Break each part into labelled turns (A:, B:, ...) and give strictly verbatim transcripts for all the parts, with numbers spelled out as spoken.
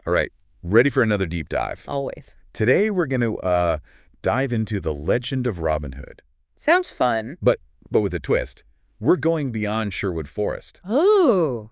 A: All right, ready for another deep dive.
B: Always.
A: Today we're going to uh, dive into the legend of Robin Hood.
B: Sounds fun.
A: But but with a twist. We're going beyond Sherwood Forest.
B: Oh.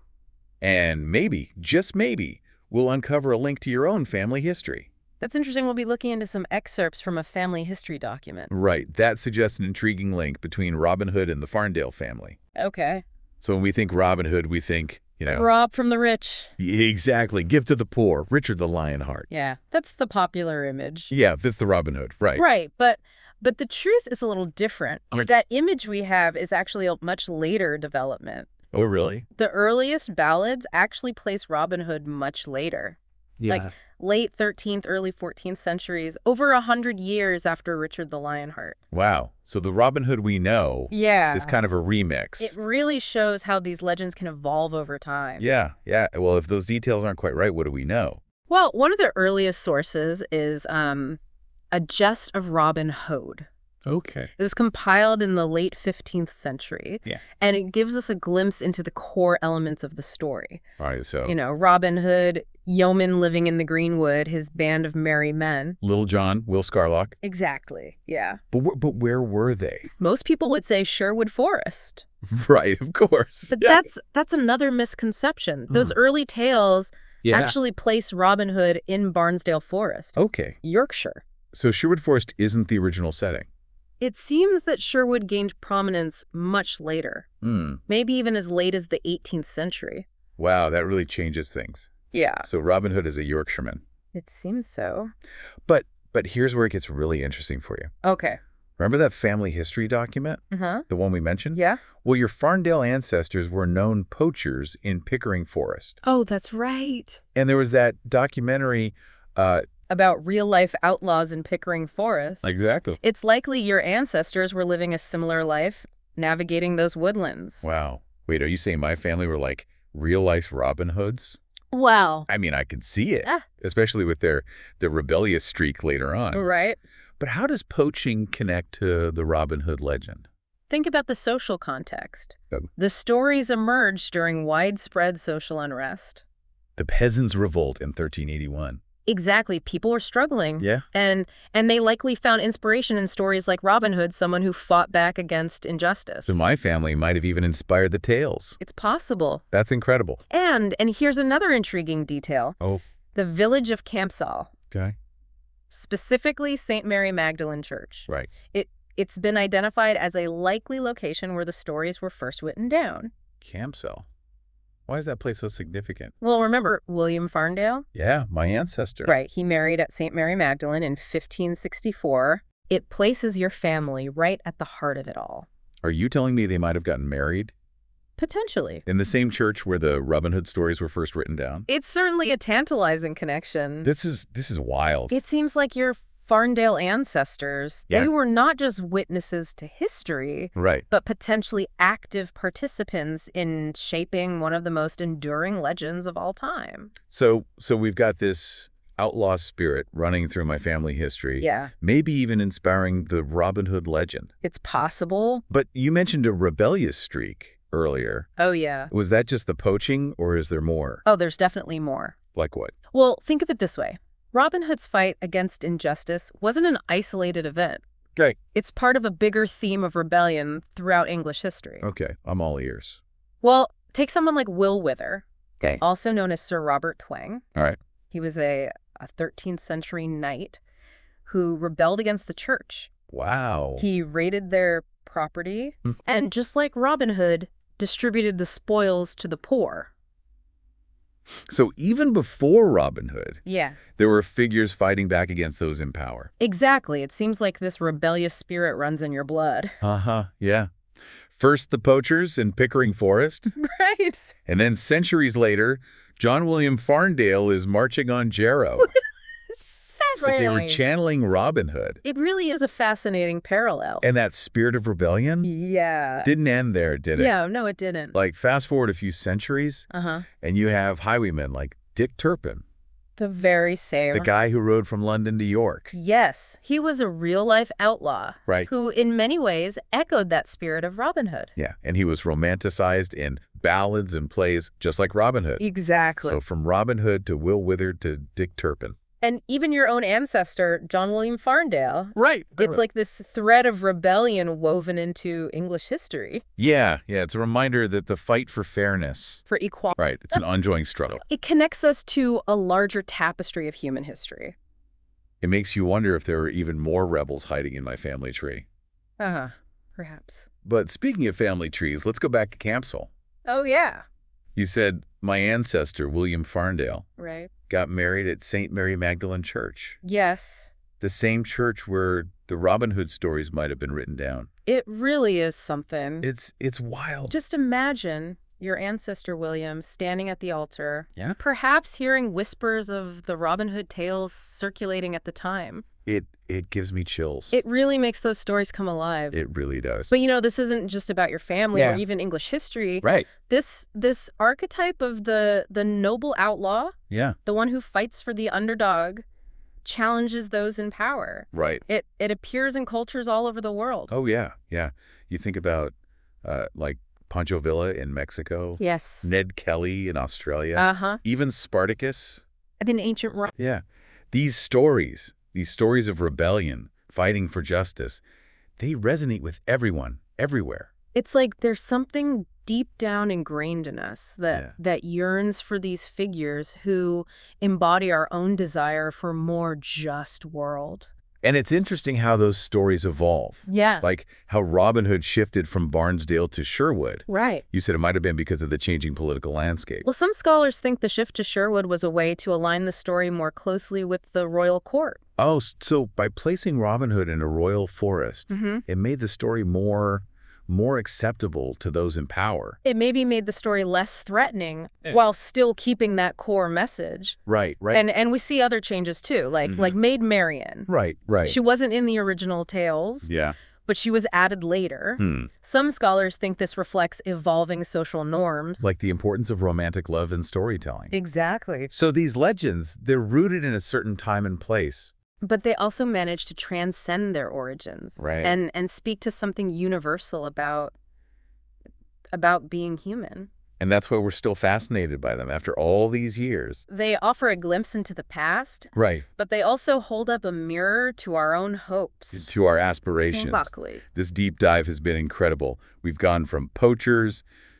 A: And maybe, just maybe, we'll uncover a link to your own family history.
B: That's interesting. We'll be looking into some excerpts from a family history document.
A: Right. That suggests an intriguing link between Robin Hood and the Farndale family.
B: Okay.
A: So when we think Robin Hood, we think, you know...
B: Rob from the rich.
A: Exactly. Give to the poor. Richard the Lionheart.
B: Yeah, that's the popular image.
A: Yeah, that's the Robin Hood. Right.
B: Right, but but the truth is a little different.
A: Okay.
B: That image we have is actually a much later development.
A: Oh, really?
B: The earliest ballads actually place Robin Hood much later.
C: Yeah.
B: Like late thirteenth, early fourteenth centuries, over a hundred years after Richard the Lionheart.
A: Wow. So the Robin Hood we know
B: Yeah.
A: is kind of a remix.
B: It really shows how these legends can evolve over time.
A: Yeah, yeah. Well, if those details aren't quite right, what do we know?
B: Well, one of the earliest sources is um, a Jest of Robin Hood.
C: Okay.
B: It was compiled in the late fifteenth century.
A: Yeah.
B: And it gives us a glimpse into the core elements of the story.
A: All right, so
B: You know, Robin Hood, yeoman living in the greenwood, his band of merry men.
A: Little John, Will Scarlock.
B: Exactly, yeah.
A: But wh but where were they?
B: Most people would say Sherwood Forest.
A: Right, of course.
B: But
A: Yeah.
B: that's that's another misconception. Those early tales
A: Yeah.
B: actually place Robin Hood in Barnesdale Forest,
A: Okay.
B: Yorkshire.
A: So Sherwood Forest isn't the original setting.
B: It seems that Sherwood gained prominence much later,
A: Hmm.
B: maybe even as late as the eighteenth century.
A: Wow, that really changes things.
B: Yeah.
A: So Robin Hood is a Yorkshireman.
B: It seems so.
A: But but here's where it gets really interesting for you.
B: Okay.
A: Remember that family history document?
B: Uh-huh.
A: The one we mentioned?
B: Yeah?
A: Well, your Farndale ancestors were known poachers in Pickering Forest.
B: Oh, that's right.
A: And there was that documentary... Uh,
B: About real-life outlaws in Pickering Forest.
A: exactly.
B: It's likely your ancestors were living a similar life, navigating those woodlands.
A: Wow. Wait, are you saying my family were like real-life Robin Hoods?
B: Wow.
A: I mean, I could see it,
B: Ah.
A: especially with their, their rebellious streak later on.
B: Right?
A: But how does poaching connect to the Robin Hood legend?
B: Think about the social context.
A: Oh.
B: The stories emerged during widespread social unrest.
A: The Peasants' Revolt in thirteen eighty-one.
B: Exactly. People were struggling.
A: Yeah.
B: And and they likely found inspiration in stories like Robin Hood, someone who fought back against injustice.
A: So my family might have even inspired the tales.
B: It's possible.
A: That's incredible.
B: And, and here's another intriguing detail.
A: Oh,
B: The village of Campsall,
A: okay.
B: specifically Saint Mary Magdalene Church.
A: Right.
B: It, it's been identified as a likely location where the stories were first written down.
A: Campsell. Why is that place so significant?
B: Well, remember William Farndale?
A: Yeah, my ancestor.
B: Right. He married at Saint Mary Magdalene in fifteen sixty-four. It places your family right at the heart of it all.
A: Are you telling me they might have gotten married
B: Potentially.
A: in the same church where the Robin Hood stories were first written down?
B: It's certainly a tantalizing connection.
A: This is this is wild.
B: It seems like your Farndale ancestors,
A: Yeah.
B: they were not just witnesses to history,
A: right.
B: but potentially active participants in shaping one of the most enduring legends of all time.
A: So so we've got this outlaw spirit running through my family history.
B: Yeah,
A: Maybe even inspiring the Robin Hood legend.
B: it's possible.
A: But you mentioned a rebellious streak earlier.
B: Oh, yeah.
A: Was that just the poaching, or is there more?
B: Oh, there's definitely more.
A: Like what?
B: Well, think of it this way. Robin Hood's fight against injustice wasn't an isolated event.
A: Okay.
B: It's part of a bigger theme of rebellion throughout English history.
A: Okay, I'm all ears.
B: Well, take someone like Will Wither,
A: Okay.
B: also known as Sir Robert Twang.
A: All right.
B: He was a, a thirteenth century knight who rebelled against the church.
A: Wow.
B: He raided their property
A: Hmm.
B: and, just like Robin Hood, distributed the spoils to the poor.
A: So even before Robin Hood,
B: Yeah.
A: there were figures fighting back against those in power.
B: Exactly. It seems like this rebellious spirit runs in your blood.
A: Uh-huh, yeah. First the poachers in Pickering Forest,
B: Right.
A: and then centuries later, John William Farndale is marching on Jarrow. So they were channeling Robin Hood.
B: It really is a fascinating parallel.
A: And that spirit of rebellion
B: Yeah.
A: didn't end there, did it?
B: Yeah, no, it didn't.
A: Like, fast forward a few centuries,
B: Uh-huh.
A: and you have highwaymen like Dick Turpin,
B: The very same.
A: the guy who rode from London to York.
B: Yes, he was a real-life outlaw.
A: Right.
B: Who, in many ways, echoed that spirit of Robin Hood.
A: Yeah, and he was romanticized in ballads and plays, just like Robin Hood.
B: Exactly.
A: So from Robin Hood to Will Withers to Dick Turpin.
B: And even your own ancestor, John William Farndale.
A: Right.
B: It's like this thread of rebellion woven into English history.
A: Yeah, yeah. It's a reminder that the fight for fairness.
B: For equality.
A: Right. It's an ongoing struggle.
B: It connects us to a larger tapestry of human history.
A: It makes you wonder if there are even more rebels hiding in my family tree.
B: Uh-huh. Perhaps.
A: But speaking of family trees, let's go back to Campsall.
B: Oh, yeah.
A: You said my ancestor, William Farndale,
B: Right.
A: got married at Saint Mary Magdalene Church.
B: Yes.
A: The same church where the Robin Hood stories might have been written down.
B: It really is something.
A: It's it's wild.
B: Just imagine your ancestor, William, standing at the altar,
A: Yeah?
B: perhaps hearing whispers of the Robin Hood tales circulating at the time.
A: It it gives me chills.
B: It really makes those stories come alive.
A: It really does.
B: But, you know, this isn't just about your family
A: Yeah.
B: or even English history.
A: Right.
B: This this archetype of the the noble outlaw,
A: Yeah.
B: the one who fights for the underdog, challenges those in power.
A: Right.
B: It it appears in cultures all over the world.
A: Oh, yeah. Yeah. You think about, uh, like, Pancho Villa in Mexico.
B: Yes.
A: Ned Kelly in Australia.
B: Uh-huh.
A: Even Spartacus.
B: And in ancient Rome.
A: Yeah. These stories, these stories of rebellion, fighting for justice, they resonate with everyone, everywhere.
B: It's like there's something deep down ingrained in us that,
A: Yeah.
B: that yearns for these figures who embody our own desire for a more just world.
A: And it's interesting how those stories evolve.
B: Yeah.
A: Like how Robin Hood shifted from Barnesdale to Sherwood.
B: Right.
A: You said it might have been because of the changing political landscape.
B: Well, some scholars think the shift to Sherwood was a way to align the story more closely with the royal court.
A: Oh, so by placing Robin Hood in a royal forest,
B: Mm-hmm.
A: it made the story more more acceptable to those in power.
B: It maybe made the story less threatening
A: Yeah.
B: while still keeping that core message.
A: Right, right.
B: And and we see other changes too, like
A: Mhm.
B: like Maid Marian.
A: right, right.
B: She wasn't in the original tales,
A: yeah.
B: but she was added later.
A: Hmm.
B: Some scholars think this reflects evolving social norms.
A: Like the importance of romantic love in storytelling.
B: Exactly.
A: So these legends, they're rooted in a certain time and place.
B: But they also manage to transcend their origins
A: Right.
B: and and speak to something universal about about being human.
A: And that's why we're still fascinated by them after all these years.
B: They offer a glimpse into the past,
A: Right.
B: but they also hold up a mirror to our own hopes.
A: To our aspirations.
B: Exactly.
A: This deep dive has been incredible. We've gone from poachers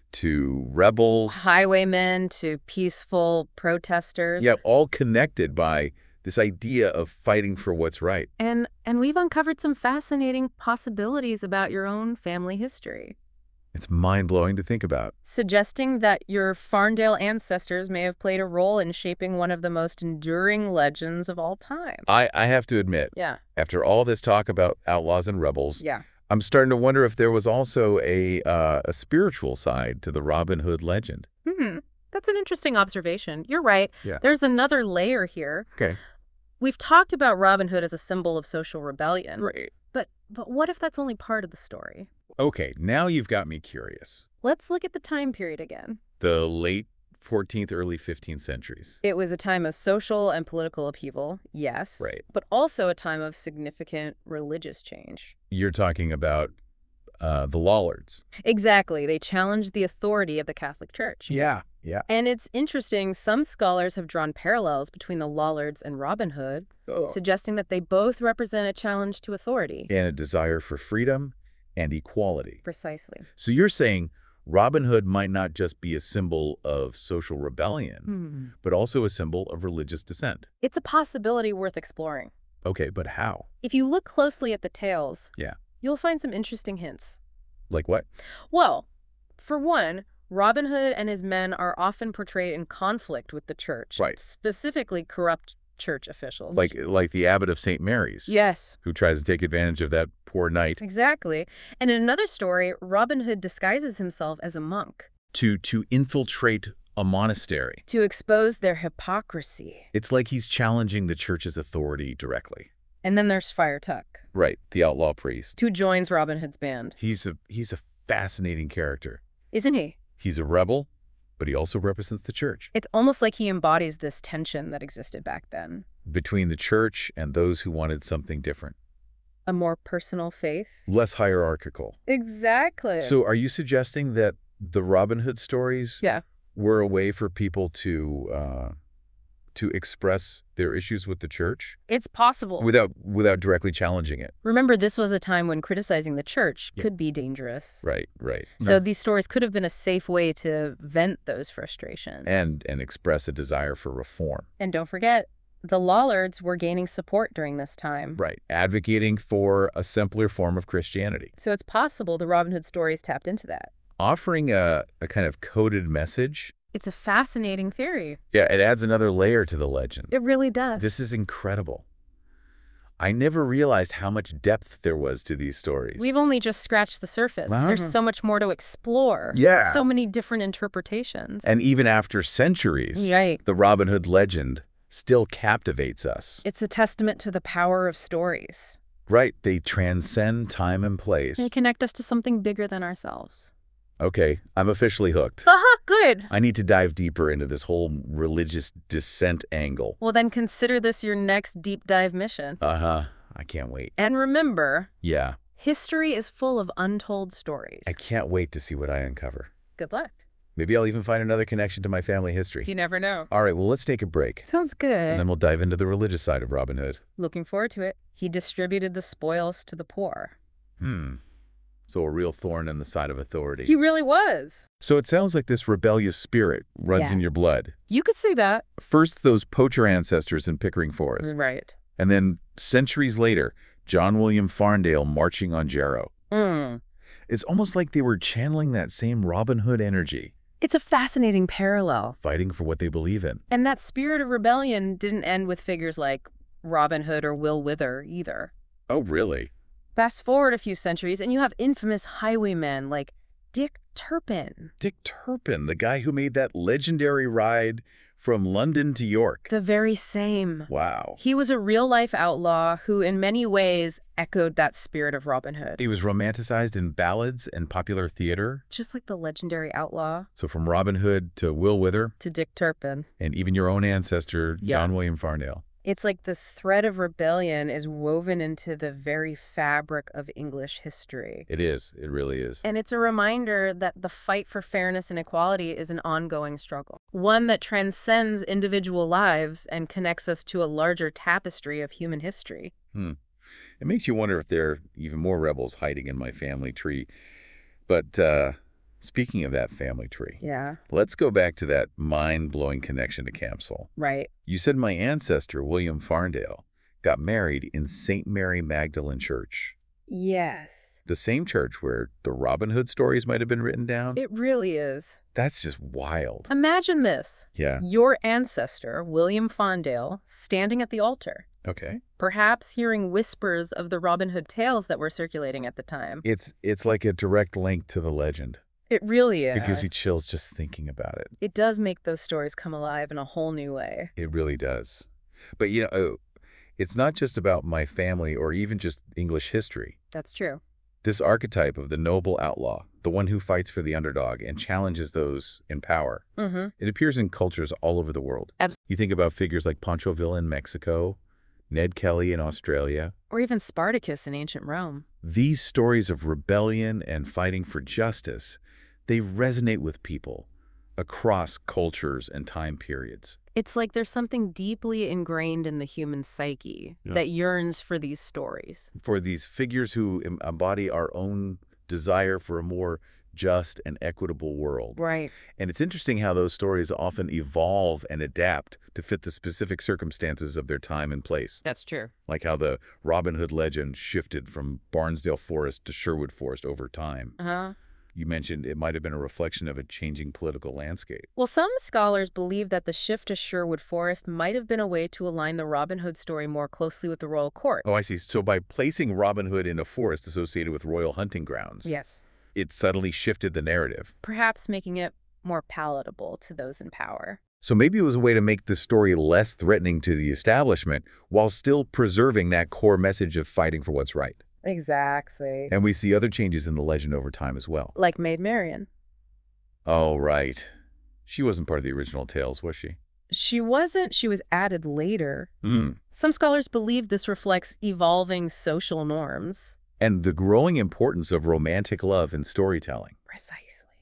A: to rebels.
B: Highwaymen to peaceful protesters.
A: Yeah, all connected by this idea of fighting for what's right.
B: And and we've uncovered some fascinating possibilities about your own family history,
A: It's mind-blowing to think about.
B: suggesting that your Farndale ancestors may have played a role in shaping one of the most enduring legends of all time.
A: I, I have to admit,
B: Yeah.
A: after all this talk about outlaws and rebels,
B: Yeah.
A: I'm starting to wonder if there was also a uh, a spiritual side to the Robin Hood legend.
B: Hmm. That's an interesting observation. You're right.
A: Yeah.
B: There's another layer here.
A: Okay.
B: We've talked about Robin Hood as a symbol of social rebellion.
A: Right.
B: But but what if that's only part of the story?
A: Okay, now you've got me curious.
B: Let's look at the time period again.
A: The late fourteenth, early fifteenth centuries.
B: It was a time of social and political upheaval, yes.
A: Right.
B: But also a time of significant religious change.
A: You're talking about uh, the Lollards.
B: Exactly. They challenged the authority of the Catholic Church.
A: Yeah, yeah.
B: And it's interesting, some scholars have drawn parallels between the Lollards and Robin Hood,
A: Oh.
B: suggesting that they both represent a challenge to authority.
A: And a desire for freedom and equality.
B: Precisely.
A: So you're saying Robin Hood might not just be a symbol of social rebellion,
B: Hmm.
A: but also a symbol of religious dissent.
B: It's a possibility worth exploring.
A: Okay, but how?
B: If you look closely at the tales,
A: Yeah.
B: you'll find some interesting hints.
A: Like what?
B: Well, for one, Robin Hood and his men are often portrayed in conflict with the church,
A: Right.
B: specifically corrupt church officials.
A: Like like the abbot of Saint Mary's,
B: Yes,
A: who tries to take advantage of that poor knight
B: exactly. And in another story, Robin Hood disguises himself as a monk
A: to to infiltrate a monastery.
B: to expose their hypocrisy.
A: It's like he's challenging the church's authority directly.
B: And then there's Friar Tuck,
A: Right, the outlaw priest.
B: who joins Robin Hood's band.
A: He's a he's a fascinating character.
B: Isn't he?
A: He's a rebel, but he also represents the church.
B: It's almost like he embodies this tension that existed back then.
A: Between the church and those who wanted something different.
B: A more personal faith.
A: Less hierarchical.
B: Exactly.
A: So are you suggesting that the Robin Hood stories
B: Yeah.
A: were a way for people to uh, to express their issues with the church
B: It's possible.
A: without without directly challenging it.
B: Remember, this was a time when criticizing the church
A: Yeah.
B: could be dangerous.
A: Right, right.
B: So
A: No.
B: these stories could have been a safe way to vent those frustrations.
A: and and express a desire for reform.
B: And don't forget, the Lollards were gaining support during this time.
A: Right, advocating for a simpler form of Christianity.
B: So it's possible the Robin Hood stories tapped into that.
A: Offering a, a kind of coded message,
B: It's a fascinating theory.
A: yeah, it adds another layer to the legend.
B: It really does.
A: This is incredible. I never realized how much depth there was to these stories.
B: We've only just scratched the surface.
A: Wow.
B: There's so much more to explore.
A: Yeah.
B: So many different interpretations.
A: And even after centuries,
B: Right.
A: the Robin Hood legend still captivates us.
B: It's a testament to the power of stories.
A: Right, they transcend time and place.
B: They connect us to something bigger than ourselves.
A: Okay, I'm officially hooked.
B: Aha, good.
A: I need to dive deeper into this whole religious dissent angle.
B: Well, then consider this your next deep dive mission.
A: Uh-huh. I can't wait.
B: And remember,
A: Yeah.
B: history is full of untold stories.
A: I can't wait to see what I uncover.
B: Good luck.
A: Maybe I'll even find another connection to my family history.
B: You never know.
A: All right, well, let's take a break.
B: Sounds good.
A: And then we'll dive into the religious side of Robin Hood.
B: Looking forward to it. He distributed the spoils to the poor.
A: Hmm. So a real thorn in the side of authority.
B: He really was.
A: So it sounds like this rebellious spirit runs
B: Yeah.
A: in your blood.
B: You could say that.
A: First, those poacher ancestors in Pickering Forest.
B: Right.
A: And then, centuries later, John William Farndale marching on Jarrow.
B: Mm.
A: It's almost like they were channeling that same Robin Hood energy,
B: It's a fascinating parallel.
A: fighting for what they believe in.
B: And that spirit of rebellion didn't end with figures like Robin Hood or Will Wither either.
A: Oh, really?
B: Fast forward a few centuries, and you have infamous highwaymen like Dick Turpin.
A: Dick Turpin, the guy who made that legendary ride from London to York.
B: The very same.
A: Wow.
B: He was a real-life outlaw who, in many ways, echoed that spirit of Robin Hood.
A: He was romanticized in ballads and popular theater.
B: Just like the legendary outlaw.
A: So from Robin Hood to Will Wither,
B: To Dick Turpin.
A: and even your own ancestor,
B: Yeah.
A: John William Farndale.
B: It's like this thread of rebellion is woven into the very fabric of English history.
A: It is. It really is.
B: And it's a reminder that the fight for fairness and equality is an ongoing struggle, one that transcends individual lives and connects us to a larger tapestry of human history.
A: Hmm. It makes you wonder if there are even more rebels hiding in my family tree. But uh, speaking of that family tree,
B: Yeah,
A: let's go back to that mind-blowing connection to Campsall.
B: right.
A: You said my ancestor, William Farndale, got married in Saint Mary Magdalene Church,
B: Yes.
A: the same church where the Robin Hood stories might have been written down.
B: It really is.
A: That's just wild.
B: Imagine this.
A: Yeah.
B: Your ancestor, William Farndale, standing at the altar,
A: Okay.
B: perhaps hearing whispers of the Robin Hood tales that were circulating at the time.
A: It's it's like a direct link to the legend.
B: It really is.
A: It gives you chills just thinking about it.
B: It does make those stories come alive in a whole new way.
A: It really does. But, you know, oh, it's not just about my family or even just English history.
B: That's true.
A: This archetype of the noble outlaw, the one who fights for the underdog and challenges those in power,
B: Mm-hmm.
A: it appears in cultures all over the world.
B: Abs-
A: You think about figures like Pancho Villa in Mexico, Ned Kelly in Australia.
B: Or even Spartacus in ancient Rome.
A: These stories of rebellion and fighting for justice, they resonate with people across cultures and time periods.
B: It's like there's something deeply ingrained in the human psyche
A: Yeah.
B: that yearns for these stories.
A: For these figures who em- embody our own desire for a more just and equitable world.
B: Right.
A: And it's interesting how those stories often evolve and adapt to fit the specific circumstances of their time and place.
B: That's true.
A: Like how the Robin Hood legend shifted from Barnesdale Forest to Sherwood Forest over time.
B: Uh-huh.
A: You mentioned it might have been a reflection of a changing political landscape.
B: Well, some scholars believe that the shift to Sherwood Forest might have been a way to align the Robin Hood story more closely with the royal court.
A: Oh, I see. So by placing Robin Hood in a forest associated with royal hunting grounds,
B: Yes.
A: it suddenly shifted the narrative.
B: Perhaps making it more palatable to those in power.
A: So maybe it was a way to make the story less threatening to the establishment while still preserving that core message of fighting for what's right.
B: Exactly.
A: And we see other changes in the legend over time as well.
B: Like Maid Marian.
A: Oh, right. She wasn't part of the original tales, was she?
B: She wasn't. She was added later.
A: Hmm.
B: Some scholars believe this reflects evolving social norms.
A: And the growing importance of romantic love in storytelling.
B: Precisely.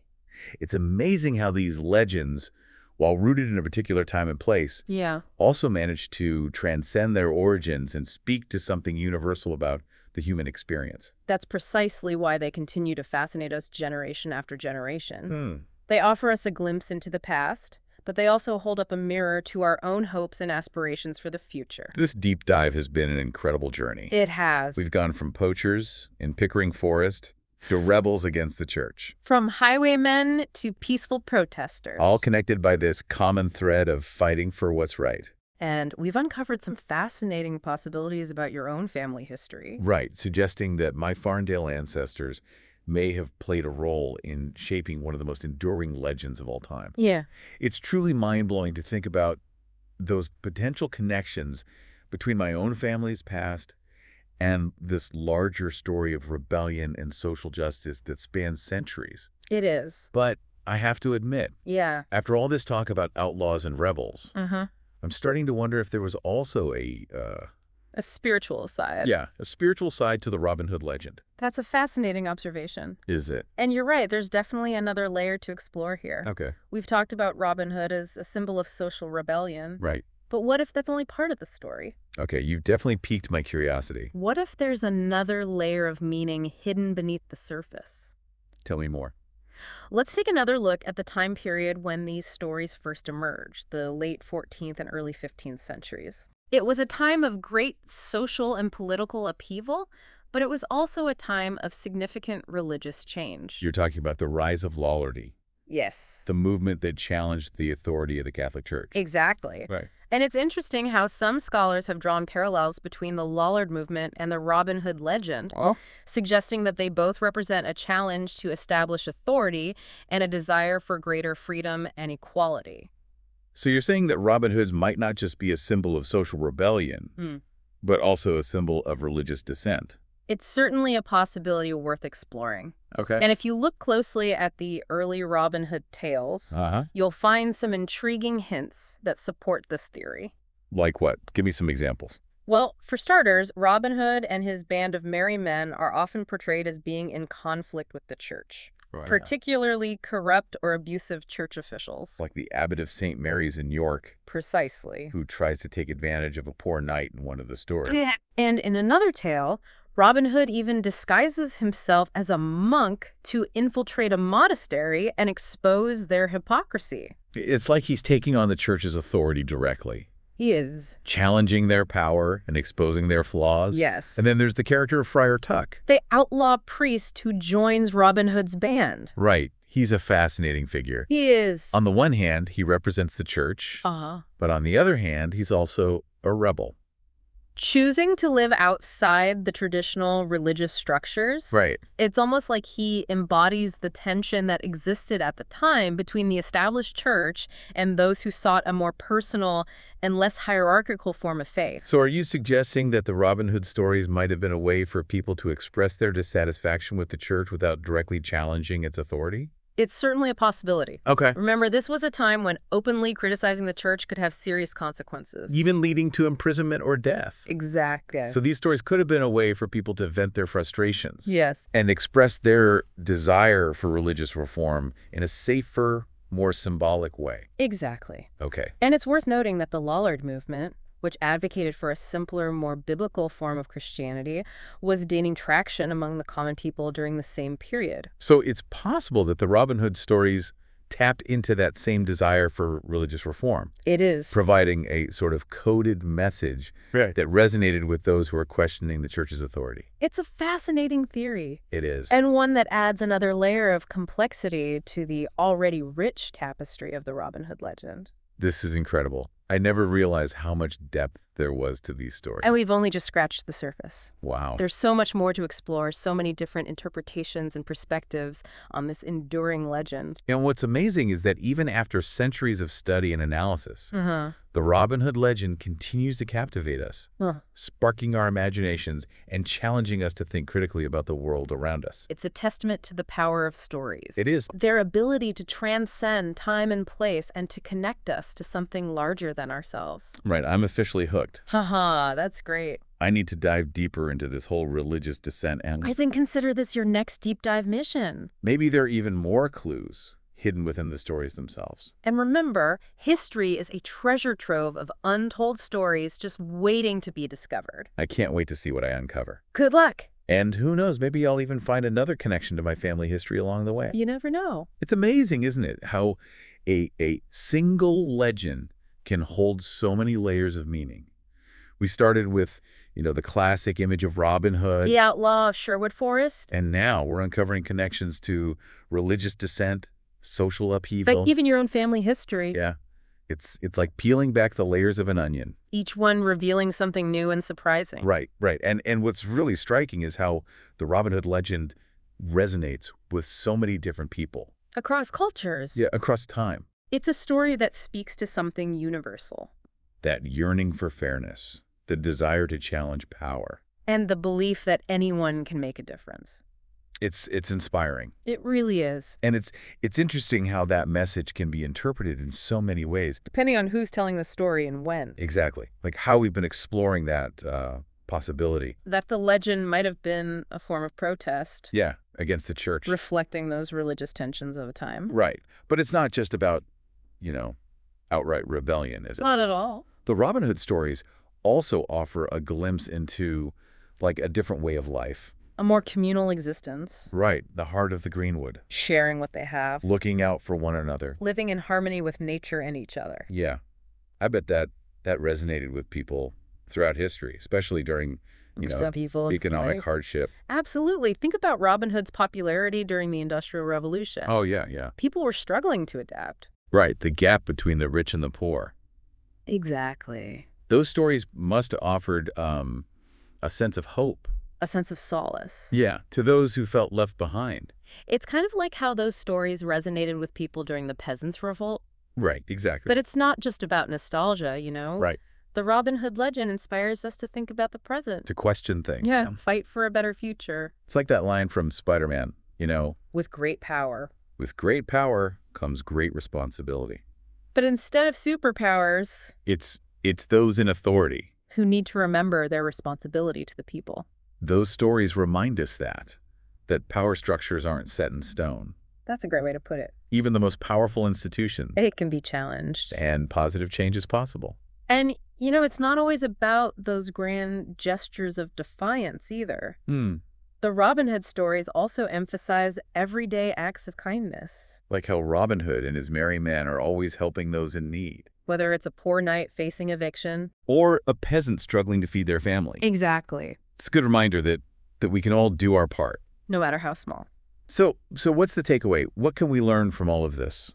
A: It's amazing how these legends, while rooted in a particular time and place,
B: Yeah.
A: also manage to transcend their origins and speak to something universal about the human experience.
B: That's precisely why they continue to fascinate us generation after generation.
A: Hmm.
B: They offer us a glimpse into the past, but they also hold up a mirror to our own hopes and aspirations for the future.
A: This deep dive has been an incredible journey.
B: It has.
A: We've gone from poachers in Pickering Forest to rebels against the church,
B: From highwaymen to peaceful protesters.
A: all connected by this common thread of fighting for what's right.
B: And we've uncovered some fascinating possibilities about your own family history.
A: Right, suggesting that my Farndale ancestors may have played a role in shaping one of the most enduring legends of all time.
B: Yeah.
A: It's truly mind-blowing to think about those potential connections between my own family's past and this larger story of rebellion and social justice that spans centuries.
B: It is.
A: But I have to admit,
B: Yeah.
A: after all this talk about outlaws and rebels,
B: Uh-huh.
A: I'm starting to wonder if there was also a, uh,
B: A spiritual side.
A: yeah, a spiritual side to the Robin Hood legend.
B: That's a fascinating observation.
A: Is it?
B: And you're right, there's definitely another layer to explore here.
A: Okay.
B: We've talked about Robin Hood as a symbol of social rebellion.
A: Right.
B: But what if that's only part of the story?
A: Okay, you've definitely piqued my curiosity.
B: What if there's another layer of meaning hidden beneath the surface?
A: Tell me more.
B: Let's take another look at the time period when these stories first emerged, the late fourteenth and early fifteenth centuries. It was a time of great social and political upheaval, but it was also a time of significant religious change.
A: You're talking about the rise of Lollardy,
B: Yes.
A: the movement that challenged the authority of the Catholic Church.
B: Exactly.
A: Right.
B: And it's interesting how some scholars have drawn parallels between the Lollard movement and the Robin Hood legend,
A: Oh.
B: suggesting that they both represent a challenge to establish authority and a desire for greater freedom and equality.
A: So you're saying that Robin Hood might not just be a symbol of social rebellion,
B: Hmm.
A: but also a symbol of religious dissent.
B: It's certainly a possibility worth exploring.
A: Okay.
B: And if you look closely at the early Robin Hood tales,
A: Uh-huh.
B: you'll find some intriguing hints that support this theory.
A: Like what? Give me some examples.
B: Well, for starters, Robin Hood and his band of merry men are often portrayed as being in conflict with the church,
A: Right.
B: particularly corrupt or abusive church officials.
A: Like the Abbot of Saint Mary's in York,
B: Precisely.
A: who tries to take advantage of a poor knight in one of the stories.
B: And in another tale, Robin Hood even disguises himself as a monk to infiltrate a monastery and expose their hypocrisy.
A: It's like he's taking on the church's authority directly,
B: He is.
A: challenging their power and exposing their flaws.
B: Yes.
A: And then there's the character of Friar Tuck.
B: The outlaw priest who joins Robin Hood's band.
A: Right. He's a fascinating figure.
B: He is.
A: On the one hand, he represents the church,
B: Uh-huh.
A: but on the other hand, he's also a rebel.
B: Choosing to live outside the traditional religious structures.
A: Right.
B: It's almost like he embodies the tension that existed at the time between the established church and those who sought a more personal and less hierarchical form of faith.
A: So are you suggesting that the Robin Hood stories might have been a way for people to express their dissatisfaction with the church without directly challenging its authority?
B: It's certainly a possibility.
A: Okay.
B: Remember, this was a time when openly criticizing the church could have serious consequences.
A: Even leading to imprisonment or death.
B: Exactly.
A: So these stories could have been a way for people to vent their frustrations.
B: Yes.
A: And express their desire for religious reform in a safer, more symbolic way.
B: Exactly.
A: Okay.
B: And it's worth noting that the Lollard movement, which advocated for a simpler, more biblical form of Christianity, was gaining traction among the common people during the same period.
A: So it's possible that the Robin Hood stories tapped into that same desire for religious reform,
B: It is.
A: providing a sort of coded message
C: Right.
A: that resonated with those who are questioning the church's authority.
B: It's a fascinating theory,
A: It is.
B: and one that adds another layer of complexity to the already rich tapestry of the Robin Hood legend.
A: This is incredible. I never realized how much depth there was to these stories.
B: And we've only just scratched the surface.
A: Wow.
B: There's so much more to explore, so many different interpretations and perspectives on this enduring legend.
A: And what's amazing is that even after centuries of study and analysis,
B: Uh-huh.
A: the Robin Hood legend continues to captivate us,
B: Huh.
A: sparking our imaginations and challenging us to think critically about the world around us.
B: It's a testament to the power of stories.
A: It is.
B: Their ability to transcend time and place and to connect us to something larger than ourselves.
A: Right, I'm officially hooked.
B: Haha, that's great.
A: I need to dive deeper into this whole religious dissent and
B: I think consider this your next deep dive mission.
A: maybe there are even more clues hidden within the stories themselves.
B: And remember, history is a treasure trove of untold stories just waiting to be discovered.
A: I can't wait to see what I uncover.
B: Good luck!
A: And who knows, maybe I'll even find another connection to my family history along the way.
B: You never know.
A: It's amazing, isn't it, how a, a single legend can hold so many layers of meaning. We started with, you know, the classic image of Robin Hood.
B: The outlaw of Sherwood Forest.
A: And now we're uncovering connections to religious dissent, social upheaval.
B: But even your own family history.
A: Yeah. It's, it's like peeling back the layers of an onion.
B: Each one revealing something new and surprising.
A: Right, right. And, and what's really striking is how the Robin Hood legend resonates with so many different people.
B: Across cultures.
A: Yeah, across time.
B: It's a story that speaks to something universal.
A: That yearning for fairness, the desire to challenge power.
B: And the belief that anyone can make a difference.
A: It's it's inspiring.
B: It really is.
A: And it's it's interesting how that message can be interpreted in so many ways.
B: Depending on who's telling the story and when.
A: Exactly. Like how we've been exploring that uh, possibility.
B: That the legend might have been a form of protest.
A: Yeah, against the church.
B: Reflecting those religious tensions of a time.
A: Right. But it's not just about, you know, outright rebellion, is it?
B: Not at all.
A: The Robin Hood stories also offer a glimpse into, like, a different way of life.
B: A more communal existence.
A: Right. The heart of the Greenwood.
B: Sharing what they have.
A: Looking out for one another.
B: Living in harmony with nature and each other.
A: Yeah. I bet that that resonated with people throughout history, especially during, you know,
B: Some people,
A: economic
B: right?
A: hardship.
B: Absolutely. Think about Robin Hood's popularity during the Industrial Revolution.
A: Oh, yeah, yeah.
B: People were struggling to adapt.
A: Right. The gap between the rich and the poor.
B: Exactly.
A: Those stories must have offered um, a sense of hope.
B: A sense of solace.
A: Yeah, to those who felt left behind.
B: It's kind of like how those stories resonated with people during the Peasants' Revolt.
A: Right, exactly.
B: But it's not just about nostalgia, you know?
A: Right.
B: The Robin Hood legend inspires us to think about the present.
A: To question things.
B: Yeah, fight for a better future.
A: It's like that line from Spider-Man, you know,
B: With great power.
A: with great power comes great responsibility.
B: But instead of superpowers,
A: It's it's those in authority.
B: who need to remember their responsibility to the people.
A: Those stories remind us that, that power structures aren't set in stone.
B: That's a great way to put it.
A: Even the most powerful institutions,
B: It can be challenged.
A: and positive change is possible.
B: And, you know, it's not always about those grand gestures of defiance either.
A: Hmm.
B: The Robin Hood stories also emphasize everyday acts of kindness.
A: Like how Robin Hood and his merry men are always helping those in need.
B: Whether it's a poor knight facing eviction.
A: Or a peasant struggling to feed their family.
B: Exactly.
A: It's a good reminder that, that we can all do our part.
B: No matter how small.
A: So, so what's the takeaway? What can we learn from all of this?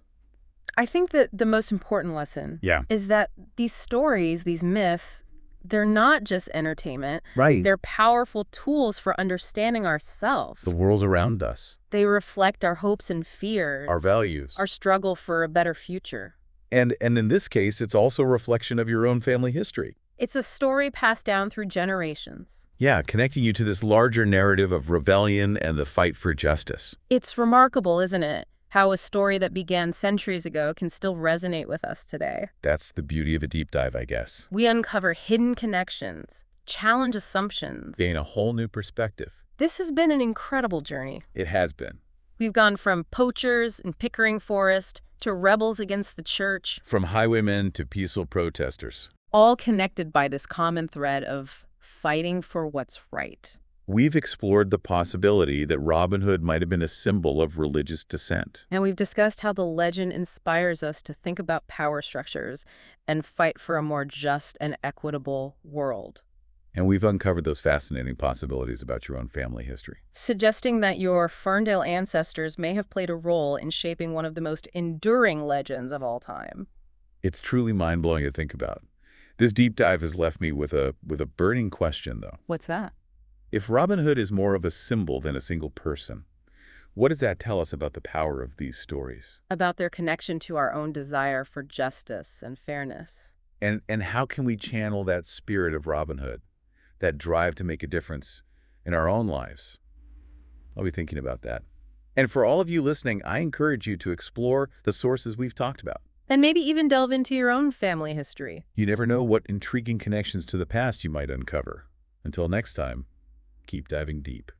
B: I think that the most important lesson
A: Yeah.
B: is that these stories, these myths, they're not just entertainment.
A: Right.
B: They're powerful tools for understanding ourselves.
A: The world around us,
B: They reflect our hopes and fears,
A: our values.
B: our struggle for a better future.
A: And, and in this case, it's also a reflection of your own family history.
B: It's a story passed down through generations.
A: Yeah, connecting you to this larger narrative of rebellion and the fight for justice.
B: It's remarkable, isn't it, how a story that began centuries ago can still resonate with us today.
A: That's the beauty of a deep dive, I guess.
B: We uncover hidden connections, challenge assumptions.
A: Gain a whole new perspective.
B: This has been an incredible journey.
A: It has been.
B: We've gone from poachers in Pickering Forest to rebels against the church,
A: From highwaymen to peaceful protesters.
B: all connected by this common thread of fighting for what's right.
A: We've explored the possibility that Robin Hood might have been a symbol of religious dissent.
B: And we've discussed how the legend inspires us to think about power structures and fight for a more just and equitable world.
A: And we've uncovered those fascinating possibilities about your own family history.
B: Suggesting that your Ferndale ancestors may have played a role in shaping one of the most enduring legends of all time.
A: It's truly mind-blowing to think about. This deep dive has left me with a, with a burning question, though.
B: What's that?
A: If Robin Hood is more of a symbol than a single person, what does that tell us about the power of these stories?
B: About their connection to our own desire for justice and fairness.
A: And, and how can we channel that spirit of Robin Hood, that drive to make a difference in our own lives? I'll be thinking about that. And for all of you listening, I encourage you to explore the sources we've talked about.
B: And maybe even delve into your own family history.
A: You never know what intriguing connections to the past you might uncover. Until next time, keep diving deep.